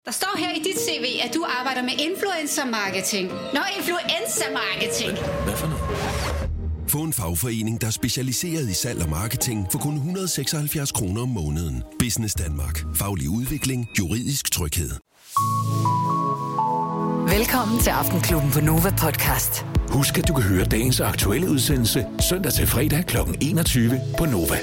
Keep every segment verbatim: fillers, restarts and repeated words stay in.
Der står her i dit C V, at du arbejder med influencer-marketing. Nå, influencer-marketing. Hvad for noget? Få en fagforening, der er specialiseret i salg og marketing for kun et hundrede og seksoghalvfjerds kroner om måneden. Business Danmark. Faglig udvikling. Juridisk tryghed. Velkommen til Aftenklubben på Nova Podcast. Husk, at du kan høre dagens aktuelle udsendelse søndag til fredag klokken enogtyve på Nova.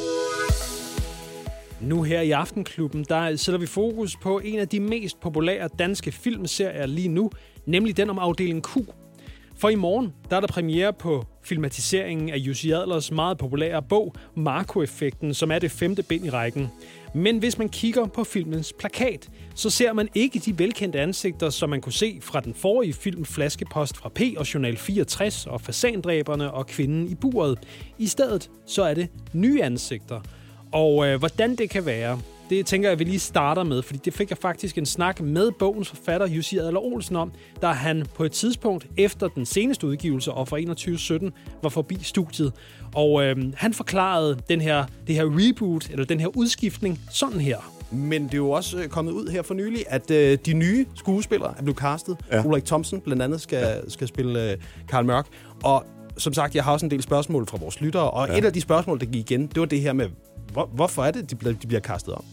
Nu her i Aftenklubben, der sætter vi fokus på en af de mest populære danske filmserier lige nu, nemlig den om afdeling Q. For i morgen, der er der premiere på filmatiseringen af Jussi Adlers meget populære bog, Marco-effekten, som er det femte bind i rækken. Men hvis man kigger på filmens plakat, så ser man ikke de velkendte ansigter, som man kunne se fra den forrige film Flaskepost fra P og Journal fireogtres og Fasandræberne og Kvinden i buret. I stedet så er det nye ansigter. Og øh, hvordan det kan være, det tænker jeg, vi lige starter med, fordi det fik jeg faktisk en snak med bogens forfatter Jussi Adler Olsen om, da han på et tidspunkt efter den seneste udgivelse og fra enogtyve sytten var forbi studiet. Og øh, han forklarede den her, det her reboot, eller den her udskiftning, sådan her. Men det er jo også kommet ud her for nylig, at øh, de nye skuespillere er blevet castet. Ja. Ulrik Thomsen blandt andet skal, ja. skal spille øh, Carl Mørk. Og som sagt, jeg har også en del spørgsmål fra vores lyttere, og ja. et af de spørgsmål, der gik igen, det var det her med, hvor, hvorfor er det, de bliver, de bliver castet om?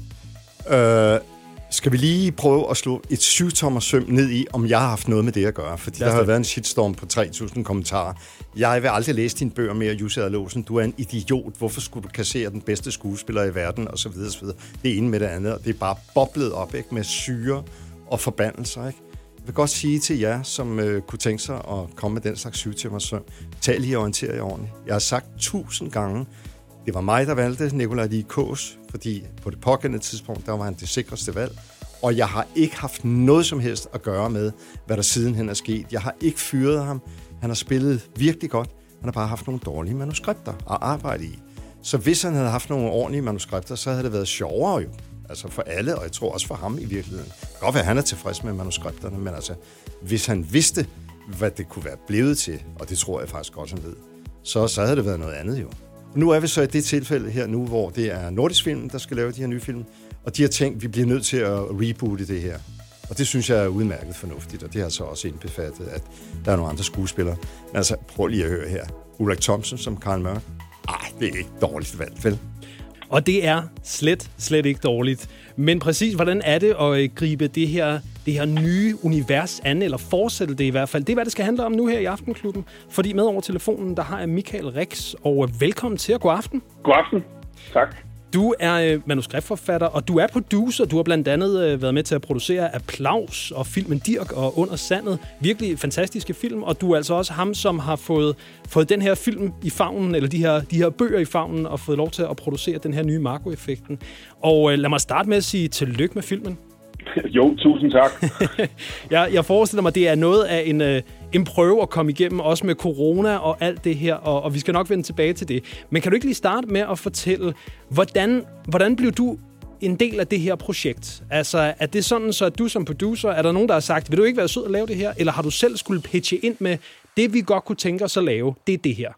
Øh, skal vi lige prøve at slå et syvtommer søm ned i, om jeg har haft noget med det at gøre? Fordi der har været en shitstorm på tre tusind kommentarer. Jeg vil aldrig læse dine bøger mere, Jussi Adler Olsen. Du er en idiot. Hvorfor skulle du kassere den bedste skuespiller i verden? Og så videre, så videre. Det ene med det andet. Det er bare boblet op, ikke? Med syre og forbandelser. Ikke? Jeg vil godt sige til jer, som øh, kunne tænke sig at komme med den slags syvtommer søm. Tal lige og orienter jer ordentligt. Jeg har sagt tusind gange, det var mig, der valgte Nikolaj Lie Kaas, fordi på det pågældende tidspunkt, der var han det sikreste valg. Og jeg har ikke haft noget som helst at gøre med, hvad der sidenhen er sket. Jeg har ikke fyret ham. Han har spillet virkelig godt. Han har bare haft nogle dårlige manuskripter at arbejde i. Så hvis han havde haft nogle ordentlige manuskripter, så havde det været sjovere jo. Altså for alle, og jeg tror også for ham i virkeligheden. Det kan godt være, at han er tilfreds med manuskripterne, men altså, hvis han vidste, hvad det kunne være blevet til, og det tror jeg faktisk godt, han ved, så, så havde det været noget andet jo. Nu er vi så i det tilfælde her nu, hvor det er Nordisk Film, der skal lave de her nye film, og de har tænkt, at vi bliver nødt til at reboote det her. Og det synes jeg er udmærket fornuftigt, og det har så også indbefattet, at der er nogle andre skuespillere. Men altså, prøv lige at høre her. Ulrik Thomsen som Carl Mørk. Ej, det er ikke dårligt valgt, vel? Og det er slet, slet ikke dårligt. Men præcis, hvordan er det at gribe det her, det her nye univers an, eller fortsætte det i hvert fald? Det er, hvad det skal handle om nu her i Aftenklubben. Fordi med over telefonen, der har jeg Michael Rix, og velkommen til, og god aften. God aften. Tak. Du er manuskriptforfatter, og du er producer. Du har blandt andet været med til at producere Applaus og filmen Dirch og Under Sandet. Virkelig fantastiske film, og du er altså også ham, som har fået, fået den her film i favnen, eller de her, de her bøger i favnen, og fået lov til at producere den her nye Marco-effekten. Og lad mig starte med at sige tillykke med filmen. Jo, tusind tak. jeg, jeg forestiller mig, det er noget af en, øh, en prøve at komme igennem, også med corona og alt det her, og, og vi skal nok vende tilbage til det. Men kan du ikke lige starte med at fortælle, hvordan, hvordan blev du en del af det her projekt? Altså, er det sådan, så at du som producer, er der nogen, der har sagt, vil du ikke være sød at lave det her, eller har du selv skulle pitche ind med, det vi godt kunne tænke os at lave, det er det her?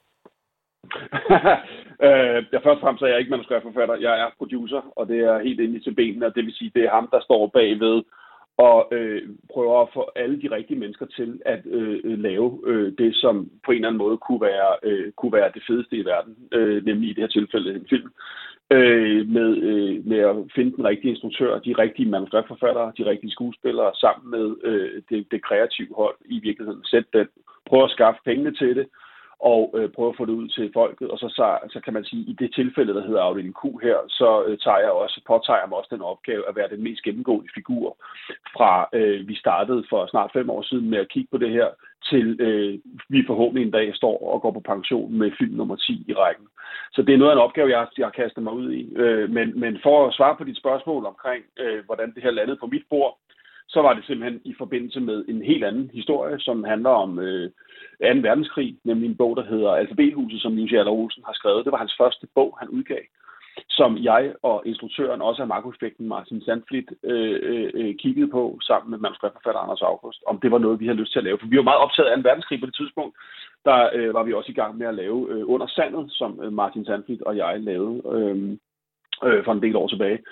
Øh, jeg først og fremmest er jeg ikke manuskriptforfatter, jeg er producer, og det er helt inde til benene, og det vil sige, det er ham, der står bagved og øh, prøver at få alle de rigtige mennesker til at øh, lave øh, det, som på en eller anden måde kunne være, øh, kunne være det fedeste i verden, øh, nemlig i det her tilfælde en film, øh, med, øh, med at finde den rigtige instruktør, de rigtige manuskriptforfattere, de rigtige skuespillere, sammen med øh, det, det kreative hold i virkeligheden. Sæt den, prøve at skaffe pengene til det, og øh, prøve at få det ud til folket, og så, så, så kan man sige, i det tilfælde, der hedder afdeling Q her, så øh, tager jeg også, påtager jeg mig også den opgave at være den mest gennemgående figur fra øh, vi startede for snart fem år siden med at kigge på det her, til øh, vi forhåbentlig en dag står og går på pension med film nummer ti i rækken. Så det er noget af en opgave, jeg, jeg har kastet mig ud i. Øh, men, men for at svare på dit spørgsmål omkring, øh, hvordan det her landede på mit bord, så var det simpelthen i forbindelse med en helt anden historie, som handler om øh, anden verdenskrig, nemlig en bog, der hedder Alfabethuset, som Jussi Adler Olsen har skrevet. Det var hans første bog, han udgav, som jeg og instruktøren, også af Marco-effekten, Martin Sandflit, øh, øh, kiggede på sammen med manuskriptforfatter Anders August, om det var noget, vi havde lyst til at lave. For vi var meget optaget af anden verdenskrig på det tidspunkt. Der øh, var vi også i gang med at lave øh, Under Sandet, som øh, Martin Sandflit og jeg lavede øh, øh, for en del år tilbage.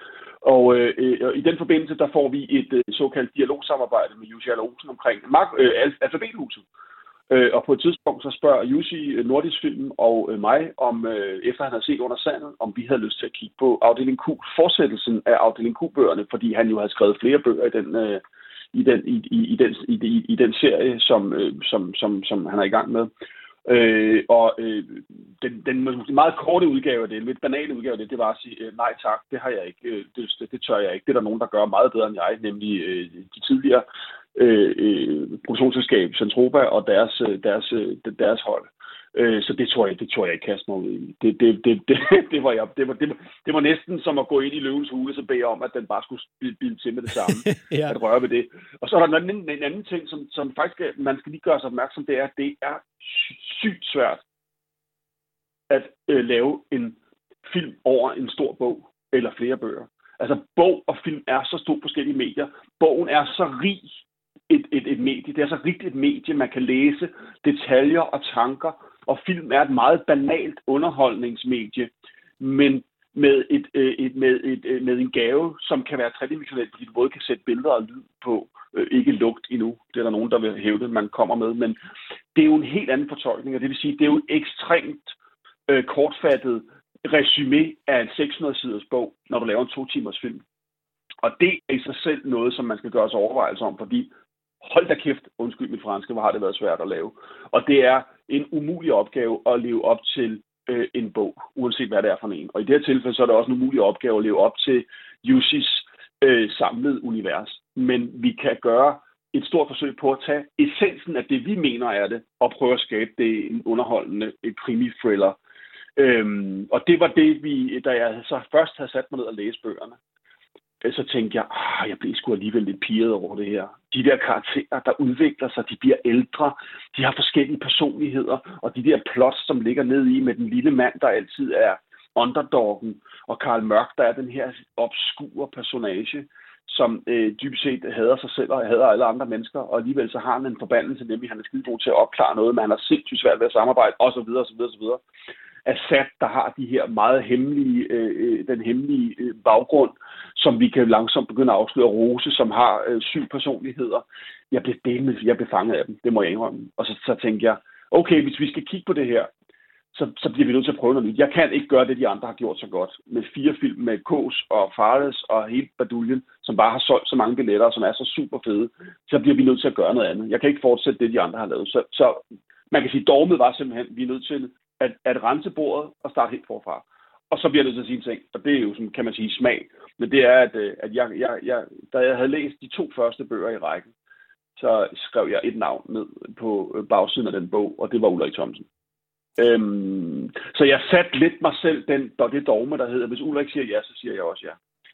Og øh, i den forbindelse, der får vi et øh, såkaldt dialogsamarbejde med Jussi Adler-Olsen omkring øh, Alfabethuset. Øh, og på et tidspunkt så spørger Jussi Nordisk Film og øh, mig, om øh, efter han havde set Under Sandet, om vi havde lyst til at kigge på afdeling Q, fortsættelsen af afdeling Q-bøgerne, fordi han jo havde skrevet flere bøger i den, øh, i den, i, i, i den, i, i, i den serie, som, øh, som, som, som han er i gang med. Øh, og øh, den, den meget korte udgave af det, lidt banale udgave af det, det var at sige, øh, nej tak, det har jeg ikke, øh, det, det, det tør jeg ikke. Det er der nogen, der gør meget bedre end jeg, nemlig øh, de tidligere øh, øh, produktionsselskab, Centropa og deres, deres, deres, deres hold. Øh, så det tror jeg, det tror jeg ikke kaste mig ud i. Det, det, det, det, det, var jeg, det, var, det, var, det var næsten som at gå ind i løvens hule, så bede om, at den bare skulle bide til med det samme. Ja. At røre ved det. Og så er der en anden, en anden ting, som, som faktisk man skal lige gøre sig opmærksom, det er, at det er sygt svært at øh, lave en film over en stor bog eller flere bøger. Altså bog og film er så to forskellige medier. Bogen er så rig et, et, et medie. Det er så rigt et medie, man kan læse detaljer og tanker. Og film er et meget banalt underholdningsmedie, men med, et, et, med, et, med en gave, som kan være tredimensionel, fordi du både kan sætte billeder og lyd på. Ikke lugt endnu. Det er der nogen, der vil hævde, man kommer med. Men det er jo en helt anden fortolkning, og det vil sige, det er jo et ekstremt øh, kortfattet resumé af en seks hundrede siders bog, når du laver en to timers film. Og det er i sig selv noget, som man skal gøre sig overvejelser om, fordi hold da kæft, undskyld mit franske, hvor har det været svært at lave. Og det er en umulig opgave at leve op til øh, en bog, uanset hvad det er for en. Og i det her tilfælde, så er det også en umulig opgave at leve op til Jussis øh, samlede univers. Men vi kan gøre et stort forsøg på at tage essensen af det, vi mener er det, og prøve at skabe det en underholdende et krimi-thriller. Øhm, og det var det, vi, da jeg så først havde sat mig ned og læse bøgerne, så tænkte jeg, ah, jeg blev sgu alligevel lidt pirret over det her. De der karakterer, der udvikler sig, de bliver ældre, de har forskellige personligheder, og de der plots, som ligger ned i med den lille mand, der altid er underdoggen, og Karl Mørk, der er den her obskure personage, som øh, dybest set hader sig selv og hader alle andre mennesker, og alligevel så har han en forbandelse, nemlig han er skide god til at opklare noget, men han har sindssygt svært ved at samarbejde, osv. osv. osv. Assad, der har de her meget hemmelige, øh, den hemmelige øh, baggrund, som vi kan langsomt begynde at afsløre. Rose, som har øh, syv personligheder. Jeg blev delt, jeg blev fanget af dem, det må jeg indrømme. Og så, så tænkte jeg, okay, hvis vi skal kigge på det her, så, så bliver vi nødt til at prøve noget nyt. Jeg kan ikke gøre det, de andre har gjort så godt. Med fire film med Kås og Farles og hele baduljen, som bare har solgt så mange billetter, som er så super fede, så bliver vi nødt til at gøre noget andet. Jeg kan ikke fortsætte det, de andre har lavet. Så, så man kan sige, at dogmet var simpelthen, vi er nødt til at, at rense bordet og starte helt forfra. Og så bliver jeg nødt til at sige en ting, og det er jo, som kan man sige, smag. Men det er, at, at jeg, jeg, jeg, da jeg havde læst de to første bøger i rækken, så skrev jeg et navn ned på bagsiden af den bog, og det var Ulrik Thomsen. Øhm, så jeg satte lidt mig selv den, og det dogme, der hedder, hvis Ulrik siger ja, så siger jeg også ja.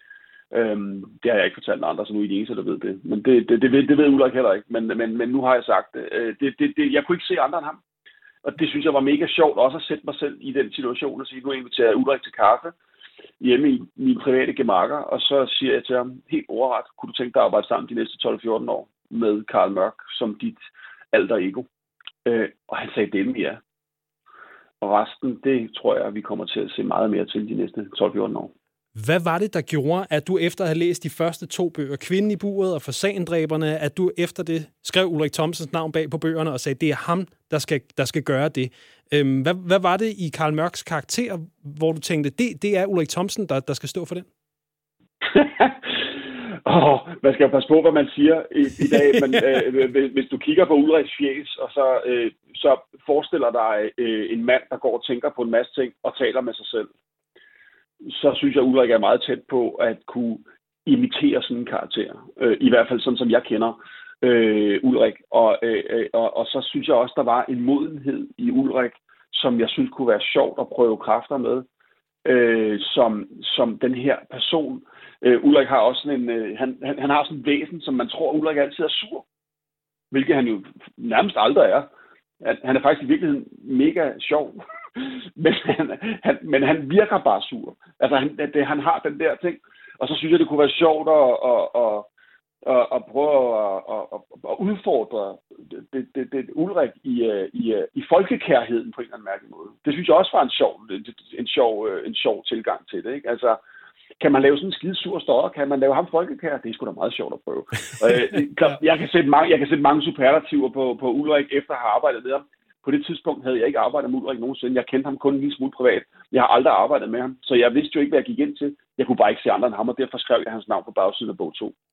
Øhm, det har jeg ikke fortalt andre, så nu er I de eneste, der ved det. Men det, det, det, ved, det ved Ulrik heller ikke. Men, men, men nu har jeg sagt det. Det, det, det. Jeg kunne ikke se andre end ham. Og det synes jeg var mega sjovt også at sætte mig selv i den situation og sige, nu inviterer jeg Ulrik til kaffe hjemme i mine private gemakker, og så siger jeg til ham helt ordret, kunne du tænke dig at arbejde sammen de næste tolv fjorten år med Karl Mørk som dit alter ego? Øh, og han sagde dem ja. Og resten, det tror jeg, vi kommer til at se meget mere til de næste tolv fjorten år. Hvad var det, der gjorde, at du efter at have læst de første to bøger, Kvinden i buret og Fasandræberne, at du efter det skrev Ulrik Thomsens navn bag på bøgerne og sagde, det er ham, der skal, der skal gøre det? Øhm, hvad, hvad var det i Karl Mørks karakter, hvor du tænkte, det, det er Ulrik Thomsen, der, der skal stå for den? oh, man skal jo passe på, hvad man siger i, i dag, men øh, hvis du kigger på Ulriks fjes, og så, øh, så forestiller dig øh, en mand, der går og tænker på en masse ting og taler med sig selv, så synes jeg, at Ulrik er meget tæt på at kunne imitere sådan en karakter. Øh, I hvert fald sådan, som jeg kender øh, Ulrik. Og, øh, og, og så synes jeg også, der var en modenhed i Ulrik, som jeg synes kunne være sjovt at prøve kræfter med. Øh, som, som den her person. Øh, Ulrik har også sådan en, øh, han, han, han har sådan en væsen, som man tror, Ulrik altid er sur. Hvilket han jo nærmest aldrig er. Han er faktisk i virkeligheden mega sjov. men, han, han, men han virker bare sur. Altså, han, det, han har den der ting. Og så synes jeg, det kunne være sjovt at, at, at, at, at prøve at, at, at udfordre det, det, det, Ulrik i, i, i folkekærheden på en eller anden mærkelig måde. Det synes jeg også var en sjov, en sjov, en sjov tilgang til det. Ikke? Altså, kan man lave sådan en skide sur stodder? Kan man lave ham folkekær? Det er sgu da meget sjovt at prøve. jeg, kan sætte mange, jeg kan sætte mange superlativer på, på Ulrik, efter at have arbejdet med ham. På det tidspunkt havde jeg ikke arbejdet med Ulrik nogensinde. Jeg kendte ham kun en lille smule privat. Jeg har aldrig arbejdet med ham, så jeg vidste jo ikke, hvad jeg gik ind til. Jeg kunne bare ikke se andre end ham, og derfor skrev jeg hans navn på bagsiden af bog to.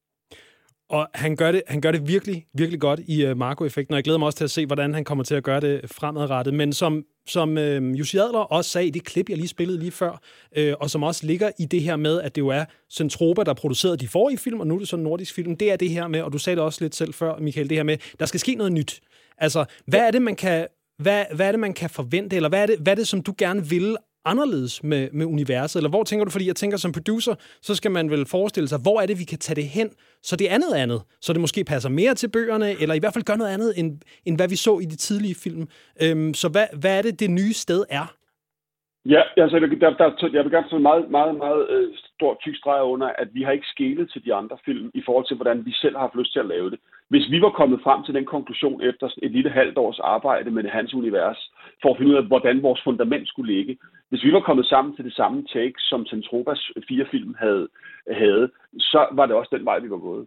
Og han gør det, han gør det virkelig, virkelig godt i uh, Marco-effekten, og jeg glæder mig også til at se, hvordan han kommer til at gøre det fremadrettet. Men som, som uh, Jussi Adler også sagde i det klip, jeg lige spillede lige før, uh, og som også ligger i det her med, at det jo er Zentropa, der producerede de forrige film, og nu er det så en nordisk film, det er det her med, og du sagde det også lidt selv før, Michael, det her med, der skal ske noget nyt. Altså, hvad er det, man kan, hvad, hvad er det, man kan forvente, eller hvad er det, hvad er det som du gerne vil anderledes med, med universet? Eller hvor tænker du? Fordi jeg tænker, som producer, så skal man vel forestille sig, hvor er det, vi kan tage det hen, så det er noget andet. Så det måske passer mere til bøgerne, eller i hvert fald gør noget andet, end, end hvad vi så i de tidlige film. Øhm, så hvad, hvad er det, det nye sted er? Ja, altså, der, der, jeg vil gerne tage meget, meget, meget øh, stort tyk streg under, at vi har ikke skelet til de andre film i forhold til, hvordan vi selv har haft lyst til at lave det. Hvis vi var kommet frem til den konklusion efter et lille halvt års arbejde med hans univers, for at finde ud af, hvordan vores fundament skulle ligge, hvis vi var kommet sammen til det samme take, som Zentropas fire film havde, havde, så var det også den vej, vi var gået.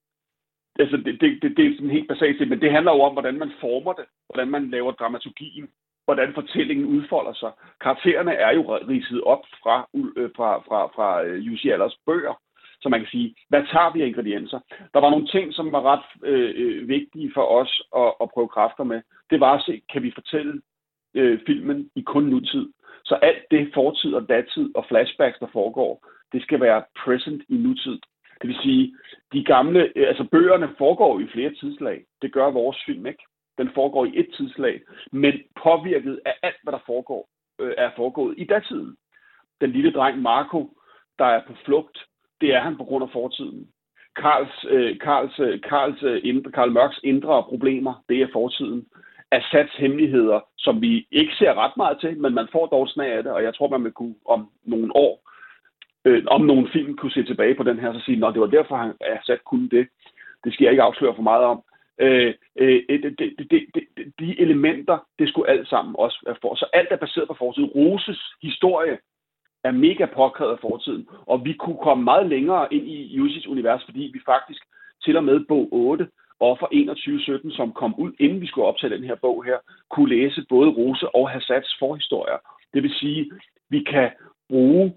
Altså, det, det, det, det er sådan helt basalt, men det handler jo om, hvordan man former det, hvordan man laver dramaturgien, hvordan fortællingen udfolder sig. Karaktererne er jo ridset op fra, fra, fra, fra Jussi Adlers bøger, så man kan sige, hvad tager vi af ingredienser? Der var nogle ting, som var ret øh, vigtige for os at, at prøve kræfter med. Det var at se, kan vi fortælle øh, filmen i kun nutid? Så alt det fortid og datid og flashbacks, der foregår, det skal være present i nutid. Det vil sige, de gamle, altså bøgerne foregår i flere tidslag. Det gør vores film ikke. Den foregår i et tidslag, men påvirket af alt, hvad der foregår, øh, er foregået i datiden. Den lille dreng Marco, der er på flugt, det er han på grund af fortiden. Karls, øh, Karls, øh, Karls, øh, indre, Karl Mørks indre problemer, det er fortiden. Assads hemmeligheder, som vi ikke ser ret meget til, men man får dog snag af det, og jeg tror, man vil kunne om nogle år, øh, om nogle film kunne se tilbage på den her, så sige, at det var derfor, han Assad kunne det. Det skal jeg ikke afsløre for meget om. Øh, øh, det, det, det, det, de elementer, det skulle alt sammen også være for. Så alt er baseret på fortiden. Roses historie er mega påkrævet af fortiden, og vi kunne komme meget længere ind i Jussis univers, fordi vi faktisk til og med bog otte, Offer enogtyve sytten, som kom ud, inden vi skulle optage den her bog her, kunne læse både Rose og Hassads forhistorier. Det vil sige, vi kan bruge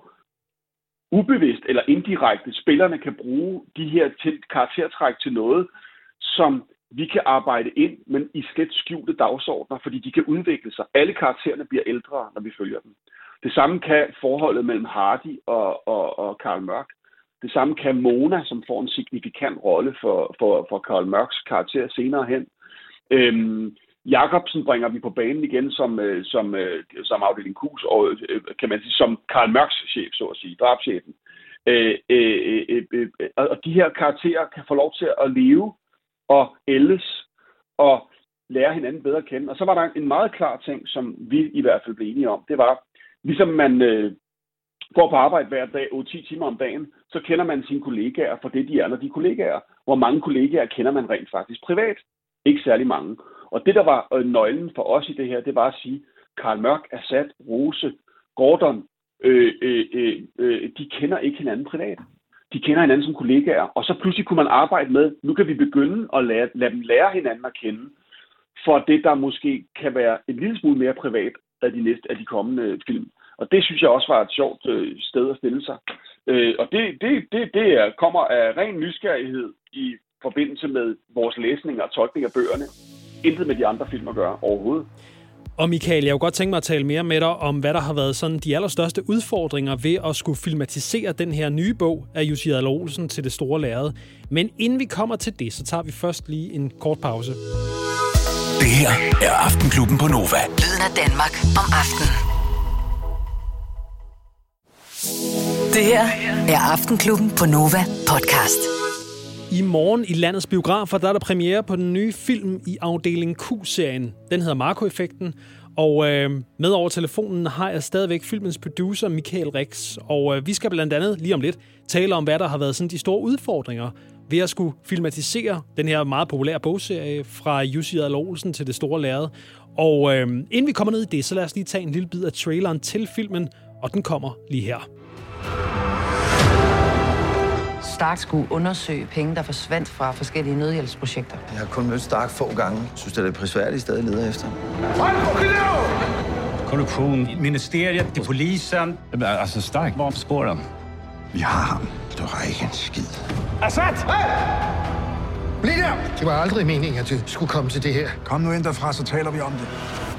ubevidst eller indirekte, spillerne kan bruge de her til, karaktertræk til noget, som vi kan arbejde ind, men i slet skjulte dagsordner, fordi de kan udvikle sig. Alle karaktererne bliver ældre, når vi følger dem. Det samme kan forholdet mellem Hardy og, og, og Karl Mørk. Det samme kan Mona, som får en signifikant rolle for, for, for Karl Mørks karakter senere hen. Øhm, Jacobsen bringer vi på banen igen som, som, som afdeling Q's, og kan man sige, som Karl Mørks chef, så at sige, drabschefen. Øh, øh, øh, øh, og de her karakterer kan få lov til at leve og ældes og lære hinanden bedre at kende. Og så var der en meget klar ting, som vi i hvert fald blev enige om. Det var, ligesom man øh, går på arbejde hver dag, otte til ti timer om dagen, så kender man sine kollegaer for det, de er, når de er kollegaer. Hvor mange kollegaer kender man rent faktisk privat? Ikke særlig mange. Og det, der var øh, nøglen for os i det her, det var at sige, Karl Mørk, Assad, Rose, Gordon, øh, øh, øh, de kender ikke hinanden privat. De kender hinanden som kollegaer, og så pludselig kunne man arbejde med, nu kan vi begynde at lade, lade dem lære hinanden at kende, for det, der måske kan være en lille smule mere privat af de næste af de kommende film. Og det synes jeg også var et sjovt øh, sted at stille sig. Øh, og det, det, det, det er, kommer af ren nysgerrighed i forbindelse med vores læsning og tolkning af bøgerne. Intet med de andre film at gøre overhovedet. Og Michael, jeg kunne godt tænke mig at tale mere med dig om, hvad der har været sådan de allerstørste udfordringer ved at skulle filmatisere den her nye bog af Jussi Adler Olsen til det store lærred. Men inden vi kommer til det, så tager vi først lige en kort pause. Det her er Aftenklubben på Nova. Lyden af Danmark om aftenen. Det her er Aftenklubben på Nova podcast. I morgen i landets biografer, der er der premiere på den nye film i afdeling Q-serien. Den hedder Marco-effekten, og øh, med over telefonen har jeg stadigvæk filmens producer Michael Rix. Og øh, vi skal blandt andet lige om lidt tale om, hvad der har været sådan de store udfordringer ved at skulle filmatisere den her meget populære bogserie fra Jussi Adler Olsen til det store lærred. Og øh, inden vi kommer ned i det, så lad os lige tage en lille bid af traileren til filmen, og den kommer lige her. Stark skulle undersøge penge, der forsvandt fra forskellige nødhjælpsprojekter. Jeg har kun mødt Stark få gange. Synes, det er prisværdigt stadig leder efter. Korruption, ministeriet, det polisen. Altså Stark, hvor spurgte dem? Vi har ham. Du har ikke en skid. Assad! Hey! Bliv der! Det var aldrig meningen, at det skulle komme til det her. Kom nu ind derfra, så taler vi om det.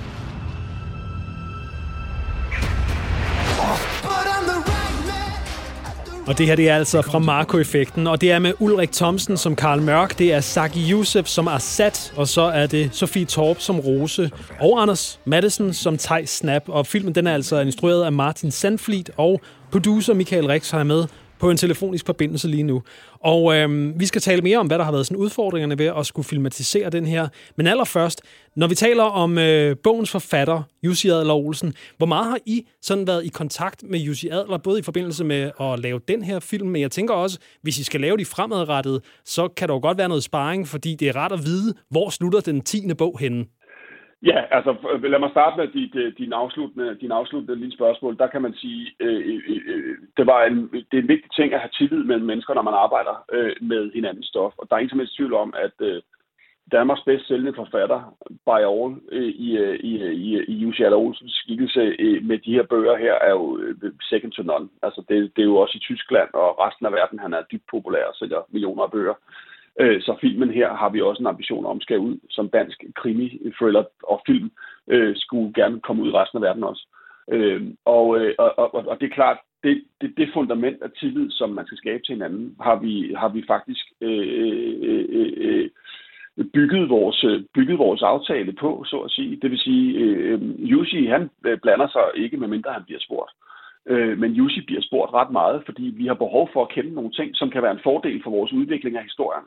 Og det her, det er altså fra Marco-effekten, og det er med Ulrik Thomsen som Carl Mørk, det er Saki Youssef som Assad, og så er det Sofie Torp som Rose, og Anders Madsen som Tej Snap. Og filmen, den er altså instrueret af Martin Sandflit, og producer Michael Rix har med på en telefonisk forbindelse lige nu. Og øhm, vi skal tale mere om, hvad der har været sådan udfordringerne ved at skulle filmatisere den her. Men allerførst, når vi taler om øh, bogens forfatter, Jussi Adler Olsen, hvor meget har I sådan været i kontakt med Jussi Adler, både i forbindelse med at lave den her film, men jeg tænker også, hvis I skal lave de fremadrettede, så kan der jo godt være noget sparring, fordi det er rart at vide, hvor slutter den tiende bog henne. Ja, altså lad mig starte med dit, din afsluttende, din afsluttende lille spørgsmål. Der kan man sige, øh, øh, det, var en, det er en vigtig ting at have tillid mellem mennesker, når man arbejder øh, med hinandens stof. Og der er ingen som helst tvivl om, at øh, Danmarks bedst sælgende forfatter, by all, øh, i, i, i, i Jussi Adler Olsens skikkelse øh, med de her bøger her, er jo øh, second to none. Altså det, det er jo også i Tyskland og resten af verden, han er dybt populær og sælger millioner af bøger. Så filmen her har vi også en ambition om, skal ud som dansk krimi, thriller og film, øh, skulle gerne komme ud i resten af verden også. Øh, og, og, og, og det er klart, det, det, det fundament af tillid, som man skal skabe til hinanden, har vi, har vi faktisk øh, øh, øh, bygget, vores, bygget vores aftale på, så at sige. Det vil sige, øh, Jussi, han blander sig ikke, medmindre han bliver spurgt. Øh, men Jussi bliver spurgt ret meget, fordi vi har behov for at kende nogle ting, som kan være en fordel for vores udvikling af historierne.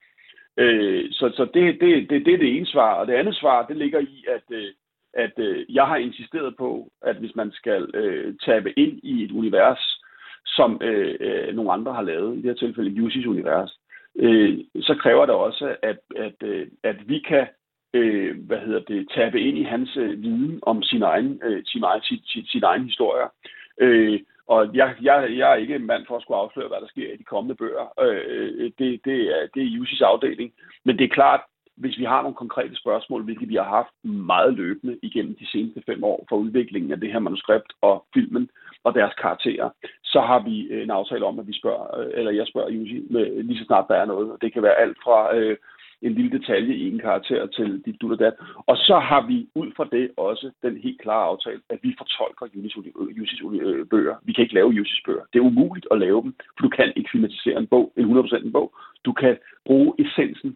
Øh, så så det, det, det, det er det ene svar. Og det andet svar, det ligger i, at, at jeg har insisteret på, at hvis man skal øh, tabe ind i et univers, som øh, nogle andre har lavet, i det her tilfælde Jussis univers, øh, så kræver det også, at, at, at vi kan øh, hvad hedder det, tabe ind i hans øh, viden om sin egen, øh, sin egen, sin, sin, sin egen historie. Øh, og jeg, jeg, jeg er ikke en mand for at skulle afsløre, hvad der sker i de kommende bøger. Øh, det, det, er, det er Jussis afdeling. Men det er klart, hvis vi har nogle konkrete spørgsmål, hvilket vi har haft meget løbende igennem de seneste fem år for udviklingen af det her manuskript og filmen og deres karakterer, så har vi en aftale om, at vi spørger, eller jeg spørger Jussi lige så snart der er noget. Det kan være alt fra øh, en lille detalje i en karakter til dit dut og dat. Og så har vi ud fra det også den helt klare aftale, at vi fortolker Jussis bøger. Vi kan ikke lave Jussis bøger. Det er umuligt at lave dem, for du kan ikke filmatisere en bog, en hundrede procent en bog. Du kan bruge essensen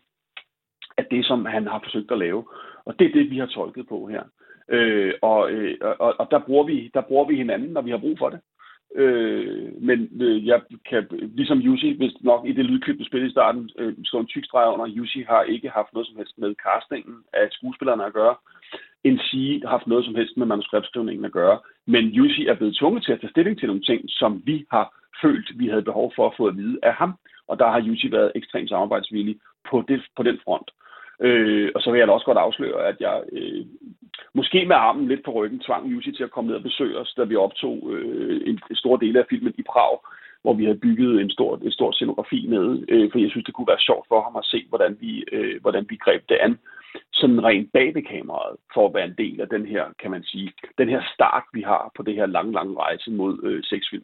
af det, som han har forsøgt at lave. Og det er det, vi har tolket på her. Øh, og, øh, og, og der bruger vi, der bruger vi hinanden, når vi har brug for det. Øh, men øh, jeg kan, ligesom Jussi, hvis nok i det lydklip, du spillede i starten, øh, slå en tyk streg under, Jussi har ikke haft noget som helst med castingen af skuespillerne at gøre, end sige har haft noget som helst med manuskriptskrivningen at gøre. Men Jussi er blevet tvunget til at tage stilling til nogle ting, som vi har følt, vi havde behov for at få at vide af ham. Og der har Jussi været ekstremt samarbejdsvillig på, det, på den front. Øh, og så vil jeg da også godt afsløre, at jeg øh, måske med armen lidt på ryggen tvang Jussi til at komme ned og besøge os, da vi optog øh, en, en stor del af filmen i Prag, hvor vi havde bygget en stor, en stor scenografi nede, øh, for jeg synes, det kunne være sjovt for ham at se, hvordan vi, øh, hvordan vi greb det an, sådan rent bag ved kameraet, for at være en del af den her, kan man sige, den her start, vi har på det her lange, lange rejse mod øh, sexfilm.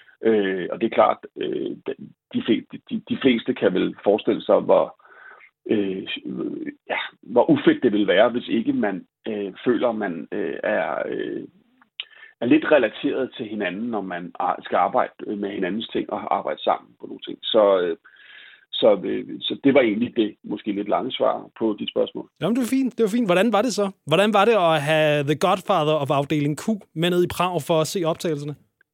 Øh, og det er klart, øh, de, fleste, de, de fleste kan vel forestille sig, hvor Øh, ja, hvor ufedt det vil være, hvis ikke man øh, føler, man øh, er, øh, er lidt relateret til hinanden, når man skal arbejde med hinandens ting og arbejde sammen på nogle ting. Så, øh, så, øh, så det var egentlig det, måske lidt lange svar på dit spørgsmål. Jamen, det var fint. Det var fint. Hvordan var det så? Hvordan var det at have The Godfather of afdeling Q med ned i Prag for at se optagelserne?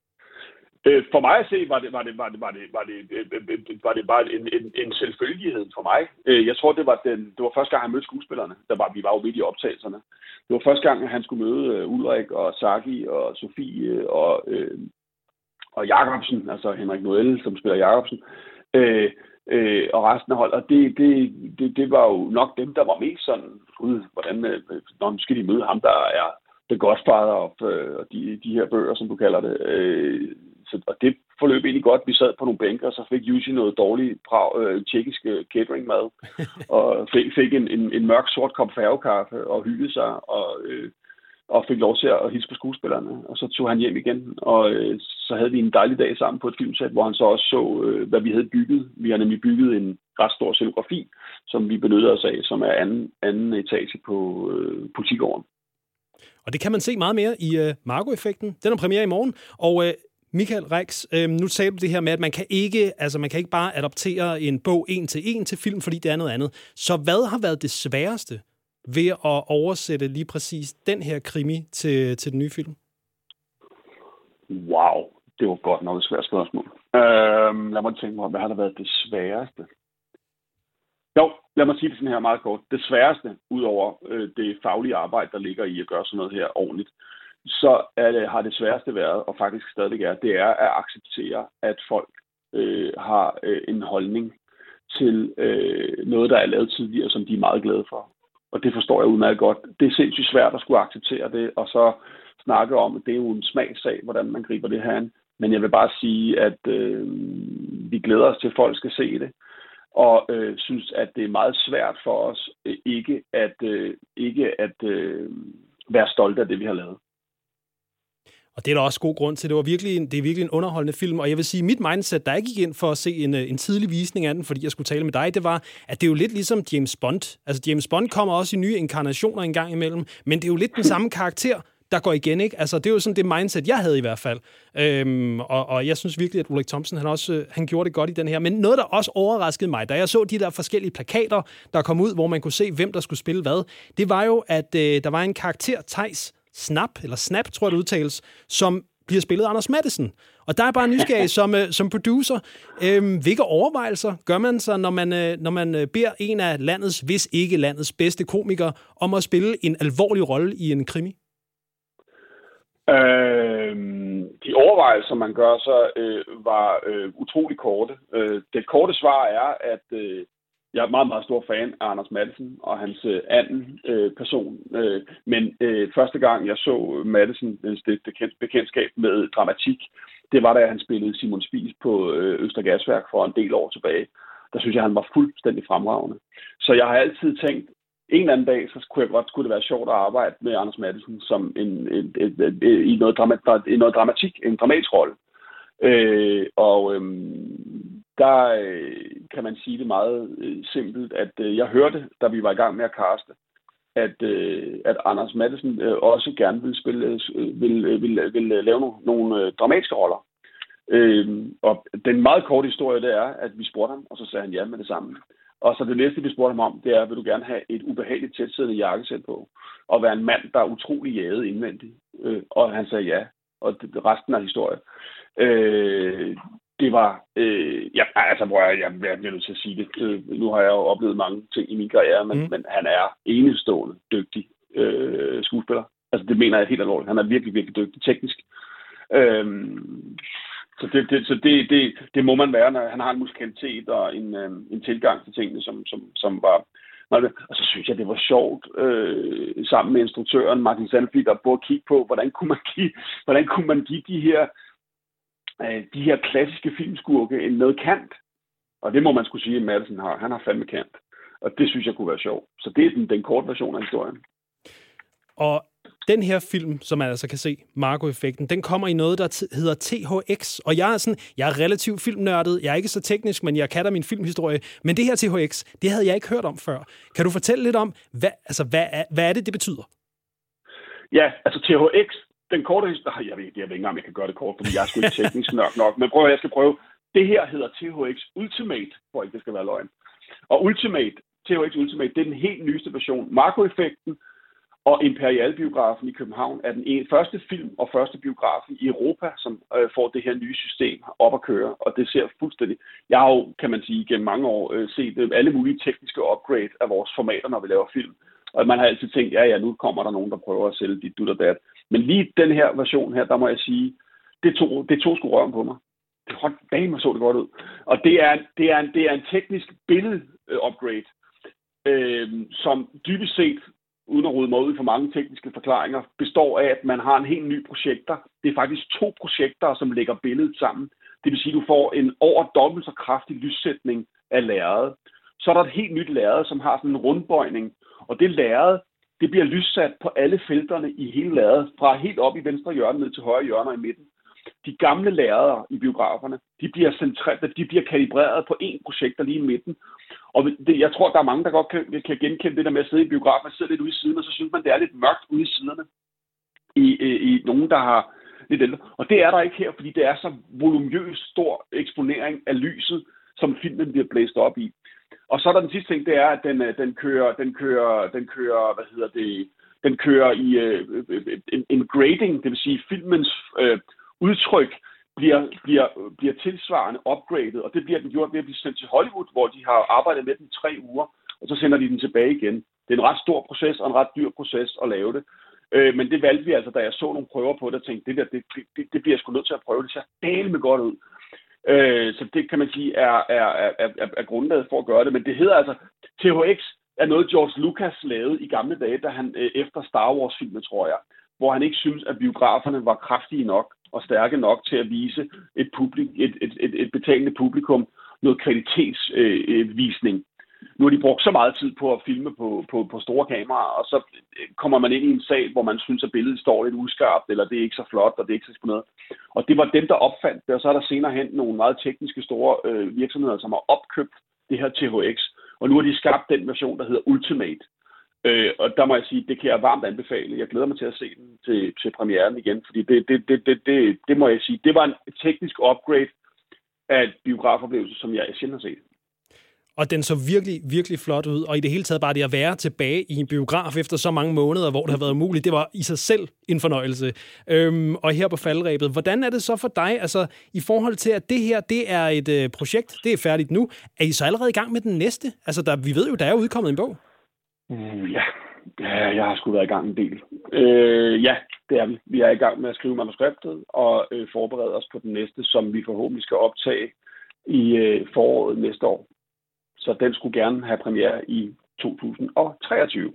For mig at se, var det, var det, var det, var det, var det, var det bare en, en, en selvfølgelighed for mig. Jeg tror, det var, den, det var første gang, han mødte skuespillerne. Der var, vi var jo midt i optagelserne. Det var første gang, han skulle møde Ulrik og Saki og Sofie og, øh, og Jacobsen, altså Henrik Noel, som spiller Jacobsen, øh, øh, og resten af holdet. Og det, det, det, det var jo nok dem, der var mest sådan, gud, hvordan, øh, når skal de møde ham, der er The Godfather og øh, de, de her bøger, som du kalder det, øh, så, og det forløb egentlig godt. Vi sad på nogle bænker, og så fik Jussi noget dårlig øh, tjekkisk øh, catering-mad, og fik, fik en, en, en mørk sort kop færgekaffe, og hyggede sig, og, øh, og fik lov til at hilse på skuespillerne. Og så tog han hjem igen, og øh, så havde vi en dejlig dag sammen på et filmsæt, hvor han så også så, øh, hvad vi havde bygget. Vi har nemlig bygget en ret stor scenografi, som vi benyttede os af, som er anden, anden etage på øh, Politigården. Og det kan man se meget mere i uh, Marco-effekten. Den er premiere i morgen. Og uh, Michael Rex, uh, nu sagde du det her med, at man kan ikke, altså man kan ikke bare adoptere en bog en til en til film, fordi det er noget andet. Så hvad har været det sværeste ved at oversætte lige præcis den her krimi til, til den nye film? Wow, det var godt nok et svært spørgsmål. Uh, lad mig tænke mig, hvad har der været det sværeste? Jo, lad mig sige det sådan her meget kort. Det sværeste, udover øh, det faglige arbejde, der ligger i at gøre sådan noget her ordentligt, så er det, har det sværeste været, og faktisk stadig er, det er at acceptere, at folk øh, har øh, en holdning til øh, noget, der er lavet tidligere, som de er meget glade for. Og det forstår jeg udmærket godt. Det er sindssygt svært at skulle acceptere det, og så snakke om, at det er jo en smagssag, hvordan man griber det her an. Men jeg vil bare sige, at øh, vi glæder os til, at folk skal se det. Og øh, synes, at det er meget svært for os øh, ikke at, øh, ikke at øh, være stolte af det, vi har lavet. Og det er der også god grund til. Det var virkelig en, det er virkelig en underholdende film. Og jeg vil sige, mit mindset, der ikke gik ind for at se en, en tidlig visning af den, fordi jeg skulle tale med dig, det var, at det er jo lidt ligesom James Bond. Altså James Bond kommer også i nye inkarnationer en gang imellem, men det er jo lidt den samme karakter, der går igen, ikke? Altså, det er jo sådan det mindset, jeg havde i hvert fald. Øhm, og, og jeg synes virkelig, at Ulrik Thomsen, han også han gjorde det godt i den her. Men noget, der også overraskede mig, da jeg så de der forskellige plakater, der kom ud, hvor man kunne se, hvem der skulle spille hvad, det var jo, at øh, der var en karakter, Theis Snap, eller Snap, tror jeg det udtales, som bliver spillet af Anders Matthesen. Og der er bare nysgerrig som, øh, som producer. Øhm, hvilke overvejelser gør man så, når man, øh, når man beder en af landets, hvis ikke landets bedste komikere, om at spille en alvorlig rolle i en krimi? Øh, de overvejelser, man gør så, øh, var øh, utrolig korte. Øh, det korte svar er, at øh, jeg er meget, meget stor fan af Anders Matthesen og hans øh, anden øh, person. Øh, men øh, første gang, jeg så Matthesen stifte bekendtskab med dramatik, det var da han spillede Simon Spies på øh, Østergasværk for en del år tilbage. Der synes jeg, han var fuldstændig fremragende. Så jeg har altid tænkt, en eller anden dag, så kunne, jeg godt, kunne det være sjovt at arbejde med Anders Matthesen som en, en, en, en, en, i, noget drama, i noget dramatik, en dramatisk rolle. Øh, og øhm, der øh, kan man sige det meget øh, simpelt, at øh, jeg hørte, da vi var i gang med at caste, at, øh, at Anders Matthesen øh, også gerne ville, spille, øh, ville, øh, ville, ville lave nogle, nogle øh, dramatiske roller. Øh, og den meget korte historie, det er, at vi spurgte ham, og så sagde han ja med det samme. Og så det næste, vi spurgte ham om, det er, vil du gerne have et ubehageligt tætsiddende jakkesæt på, og være en mand, der er utrolig jaget indvendigt. Øh, og han sagde ja, og det, resten af historien. Øh, det var, øh, ja, altså, hvor jeg, jeg, jeg bliver nødt til at sige det. Øh, nu har jeg jo oplevet mange ting i min karriere, men, mm. men han er enestående dygtig øh, skuespiller. Altså, det mener jeg helt alvorligt. Han er virkelig, virkelig dygtig teknisk. Øh, Så, det, det, så det, det, det må man være, når han har en musikalitet og en, øh, en tilgang til tingene, som, som, som var... Og så synes jeg, det var sjovt øh, sammen med instruktøren Martin Sandfrid at prøve at kigge på, hvordan kunne man give, hvordan kunne man give de her, øh, de her klassiske filmskurke en noget kant. Og det må man skulle sige, at Matthesen har. Han har fandme kant. Og det synes jeg kunne være sjovt. Så det er den, den korte version af historien. Og den her film, som man altså kan se, Marco-effekten, den kommer i noget, der t- hedder T H X. Og jeg er, sådan, jeg er relativt filmnørdet. Jeg er ikke så teknisk, men jeg kan da min filmhistorie. Men det her T H X, det havde jeg ikke hørt om før. Kan du fortælle lidt om, hvad, altså, hvad, er, hvad er det, det betyder? Ja, altså T H X, den korte historie... Jeg ved, jeg ved ikke engang, om jeg kan gøre det kort, fordi jeg er sgu ikke teknisk nok nok. Men prøv at jeg skal prøve. Det her hedder T H X Ultimate, for ikke det skal være løgn. Og Ultimate, T H X Ultimate, det er den helt nyeste version. Marco-effekten og Imperial-biografen i København er den ene, første film og første biografen i Europa, som øh, får det her nye system op at køre, og det ser fuldstændig... Jeg har jo, kan man sige, gennem mange år øh, set øh, alle mulige tekniske upgrade af vores formater, når vi laver film. Og man har altid tænkt, ja, ja, nu kommer der nogen, der prøver at sælge dit, dut og dat. Men lige den her version her, der må jeg sige, det tog, det tog sgu røven på mig. Det hold bag, så det godt ud. Og det er, det er, en, det er en teknisk billede-upgrade, øh, som dybest set uden at rode mig ud for mange tekniske forklaringer, består af, at man har en helt ny projekter. Det er faktisk to projekter, som lægger billedet sammen. Det vil sige, at du får en over dobbelt så kraftig lyssætning af lærredet. Så er der et helt nyt lærred, som har sådan en rundbøjning. Og det lærred, det bliver lyssat på alle felterne i hele lærredet, fra helt op i venstre hjørne ned til højre hjørne og i midten. De gamle lærreder i biograferne, de bliver centreret, de bliver kalibreret på én projekter lige i midten. Og det, jeg tror, der er mange, der godt kan, kan genkende det der med at sidde i biografen. Man sidder lidt ude i siden, og så synes man, det er lidt mørkt ude i siderne. I, i, i nogen, der har lidt ældre. Og det er der ikke her, fordi det er så voluminøs stor eksponering af lyset, som filmen bliver blæst op i. Og så er der den sidste ting, det er, at den, den kører, den kører, den kører, hvad hedder det, den kører i øh, en, en grading, det vil sige filmens øh, udtryk bliver, bliver, bliver tilsvarende upgradet, og det bliver den gjort ved at blive sendt til Hollywood, hvor de har arbejdet med den i tre uger, og så sender de den tilbage igen. Det er en ret stor proces og en ret dyr proces at lave det. Øh, men det valgte vi altså, da jeg så nogle prøver på det, og tænkte, det der, det, det, det bliver jeg sgu nødt til at prøve. Det ser dælme godt ud. Øh, så det kan man sige er, er, er, er, er grundlaget for at gøre det. Men det hedder altså, T H X er noget George Lucas lavede i gamle dage, da han øh, efter Star Wars-filmen, tror jeg, hvor han ikke synes, at biograferne var kraftige nok og stærke nok til at vise et, publik, et, et, et, et betalende publikum noget kvalitetsvisning. Øh, nu har de brugt så meget tid på at filme på, på, på store kameraer, og så kommer man ind i en sal, hvor man synes, at billedet står lidt uskarpt, eller det er ikke så flot, og det er ikke så eksponeret. Og det var dem, der opfandt det, og så er der senere hen nogle meget tekniske store øh, virksomheder, som har opkøbt det her T H X. Og nu har de skabt den version, der hedder Ultimate. Øh, og der må jeg sige, det kan jeg varmt anbefale. Jeg glæder mig til at se den til, til premieren igen, fordi det, det, det, det, det, det må jeg sige, det var en teknisk upgrade af et biografoplevelse, som jeg sjældent har set. Og den så virkelig, virkelig flot ud. Og i det hele taget bare det at være tilbage i en biograf efter så mange måneder, hvor det har været umuligt, det var i sig selv en fornøjelse. Øhm, og her på faldrebet, hvordan er det så for dig, altså i forhold til, at det her, det er et øh, projekt, det er færdigt nu. Er I så allerede i gang med den næste? Altså, der, vi ved jo, der er udkommet en bog. Uh, ja. ja, jeg har sgu været i gang en del. Øh, ja, det er vi. Vi er i gang med at skrive manuskriptet og øh, forberede os på den næste, som vi forhåbentlig skal optage i øh, foråret næste år. Så den skulle gerne have premiere i to tusind treogtyve.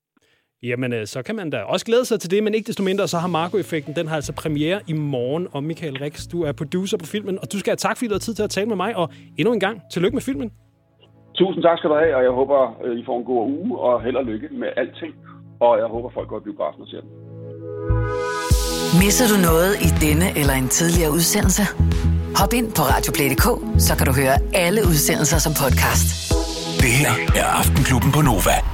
Jamen, så kan man da også glæde sig til det, men ikke desto mindre, så har Marco-effekten, den har altså premiere i morgen. Og Michael Rix, du er producer på filmen, og du skal have tak, fordi du har tid til at tale med mig, og endnu en gang, tillykke med filmen. Tusind tak skal du have, og jeg håber, I får en god uge, og held og lykke med alting. Og jeg håber, folk går i biografen og ser den. Misser du noget i denne eller en tidligere udsendelse? Hop ind på radioplay punktum d k, så kan du høre alle udsendelser som podcast. Det her er Aftenklubben på Nova.